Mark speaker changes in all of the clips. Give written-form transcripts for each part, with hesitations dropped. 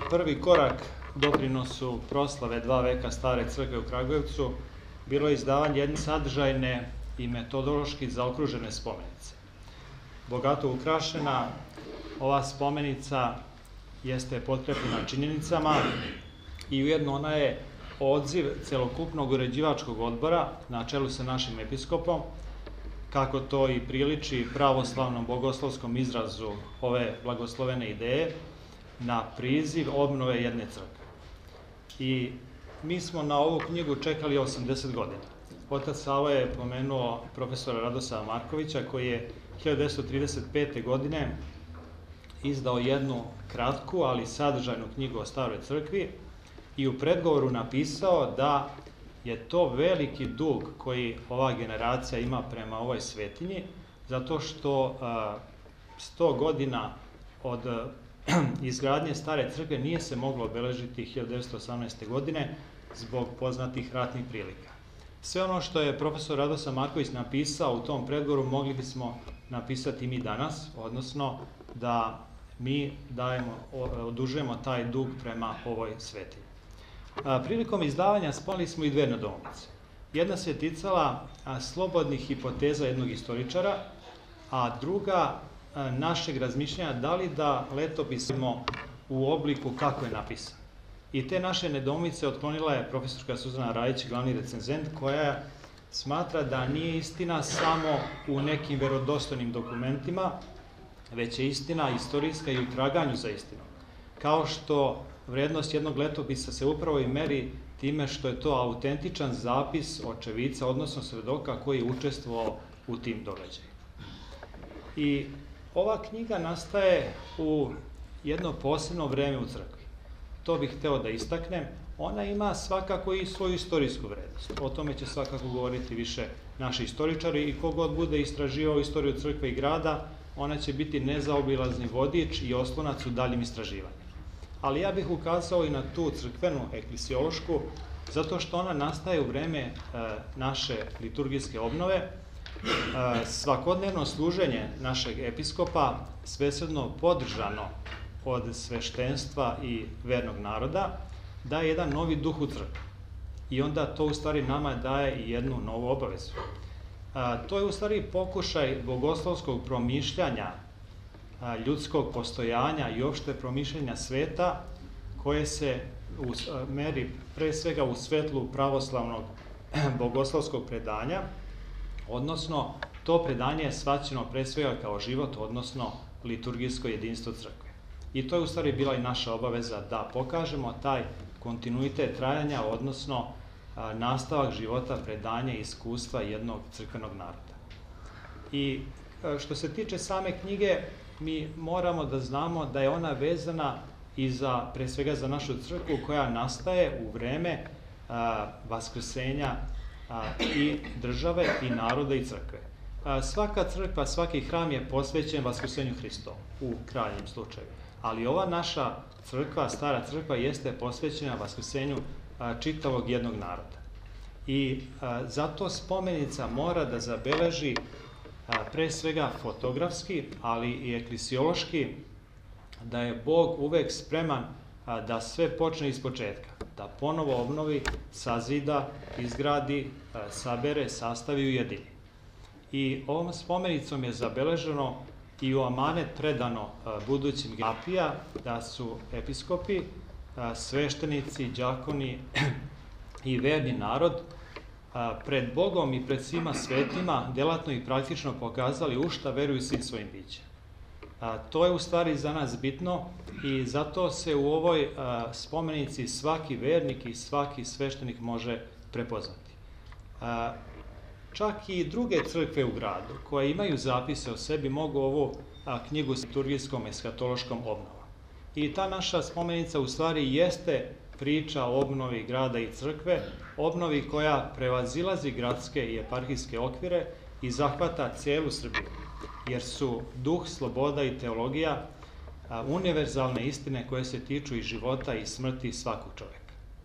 Speaker 1: prvi korak doprinosu proslave 2 veka stare crkve u Kragujevcu bilo je izdavanje jedne sadržajne i metodološki zaokružene spomenice. Bogato ukrašena, ova spomenica jeste potkrepljena činjenicama i ujedno ona je odziv celokupnog uređivačkog odbora na čelu sa našim episkopom, kako to i priliči pravoslavnom bogoslovskom izrazu ove blagoslovene ideje, na priziv obnove jedne crkve. I mi smo na ovu knjigu čekali 80 godina. Otac Savo je pomenuo profesora Radosava Markovića, koji je 1935. godine izdao jednu kratku, ali sadržajnu knjigu o staroj crkvi i u predgovoru napisao da je to veliki dug koji ova generacija ima prema ovoj svetinji, zato što 100 godina od izgradnje stare crkve nije se moglo obeležiti 1918. godine zbog poznatih ratnih prilika. Sve ono što je profesor Radosav Marković napisao u tom predgovoru mogli bismo napisati mi danas, odnosno da mi odužujemo taj dug prema ovoj svetinji. Prilikom izdavanja spomnili smo i dve nedoumice. Jedna se ticala slobodnih hipoteza jednog istoričara, a druga našeg razmišljanja da li da letopisimo u obliku kako je napisan. I te naše nedoumice otklonila je profesorka Suzana Rajić, glavni recenzent, koja smatra da nije istina samo u nekim verodostojnim dokumentima, već je istina istorijska i u traganju za istinom. Kao što vrednost jednog letopisa se upravo i meri time što je to autentičan zapis očevica, odnosno svedoka koji je učestvovao u tim događajima. I ova knjiga nastaje u jedno posebno vreme u crkvi. To bih hteo da istaknem. Ona ima svakako i svoju istorijsku vrednost. O tome će svakako govoriti više naši istoričari i kogod bude istraživao istoriju crkve i grada, ona će biti nezaobilazni vodič i oslonac u daljim istraživanjima. Ali ja bih ukazao i na tu crkvenu, eklesiološku, zato što ona nastaje u vreme naše liturgijske obnove. Svakodnevno služenje našeg episkopa, svesrdno podržano od sveštenstva i vernog naroda, daje jedan novi duh u crkvu. I onda to u stvari nama daje i jednu novu obavezu. To je u stvari pokušaj bogoslovskog promišljanja ljudskog postojanja i opšte promišljanja sveta, koje se meri pre svega u svetlu pravoslavnog bogoslovskog predanja, odnosno to predanje je shvaćeno pre svega kao život, odnosno liturgijsko jedinstvo crkve. I to je u stvari bila i naša obaveza da pokažemo taj kontinuitet trajanja, odnosno nastavak života, predanja i iskustva jednog crkvenog naroda. I što se tiče same knjige, mi moramo da znamo da je ona vezana i pre svega za našu crkvu koja nastaje u vreme vaskrsenja i države i naroda i crkve. Svaka crkva, svaki hram je posvećen vaskrsenju Hristovu u krajnjem slučaju. Ali ova naša crkva, stara crkva, jeste posvećena vaskrsenju čitavog jednog naroda. I zato spomenica mora da zabeleži pre svega fotografski, ali i eklesiološki, da je Bog uvek spreman da sve počne iz početka, da ponovo obnovi, sazida, izgradi, sabere, sastavi i ujedini. I ovom spomenicom je zabeleženo i u amanet predano budućim apija da su episkopi, sveštenici, đakoni i verni narod pred Bogom i pred svima svetima delatno i praktično pokazali u šta veruju svim svojim bićem. To je u stvari za nas bitno i zato se u ovoj spomenici svaki vernik i svaki sveštenik može prepoznati. Čak i druge crkve u gradu koje imaju zapise o sebi mogu ovu knjigu s liturgijskom eskatološkom obnovom. I ta naša spomenica u stvari jeste priča o obnovi grada i crkve, obnovi koja prevazilazi gradske i eparhijske okvire i zahvata celu Srbiju, jer su duh, sloboda i teologija univerzalne istine koje se tiču i života i smrti svakog čoveka.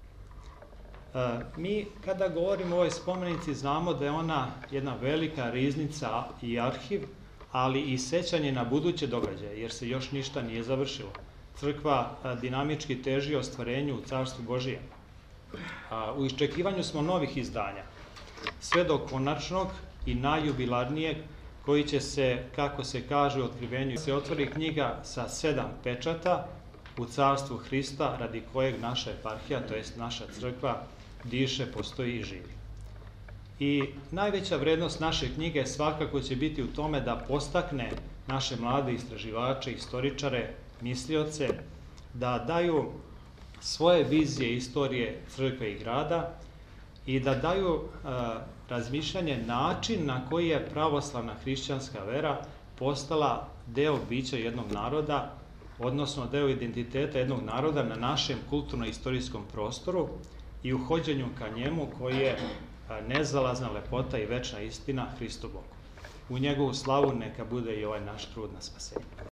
Speaker 1: Mi kada govorimo o ovoj spomenici znamo da je ona jedna velika riznica i arhiv, ali i sećanje na buduće događaje, jer se još ništa nije završilo. crkva dinamički teži ostvarenju u Carstvu Božijem. U iščekivanju smo novih izdanja, sve do konačnog i najjubilarnijeg, koji će se, kako se kaže u otkrivenju, se otvori knjiga sa 7 pečata u Carstvu Hrista, radi kojeg naša eparhija, to jest naša crkva, diše, postoji i živi. I najveća vrednost naše knjige svakako će biti u tome da postakne naše mlade istraživače, istoričare, mislioce, da daju svoje vizije istorije crkve i grada i da daju razmišljanje, način na koji je pravoslavna hrišćanska vera postala deo bića jednog naroda, odnosno deo identiteta jednog naroda na našem kulturno-istorijskom prostoru i u hođenju ka njemu koji je nezalazna lepota i večna istina, Hristu Bogu. U njegovu slavu neka bude i ovaj naš trud na spasenje.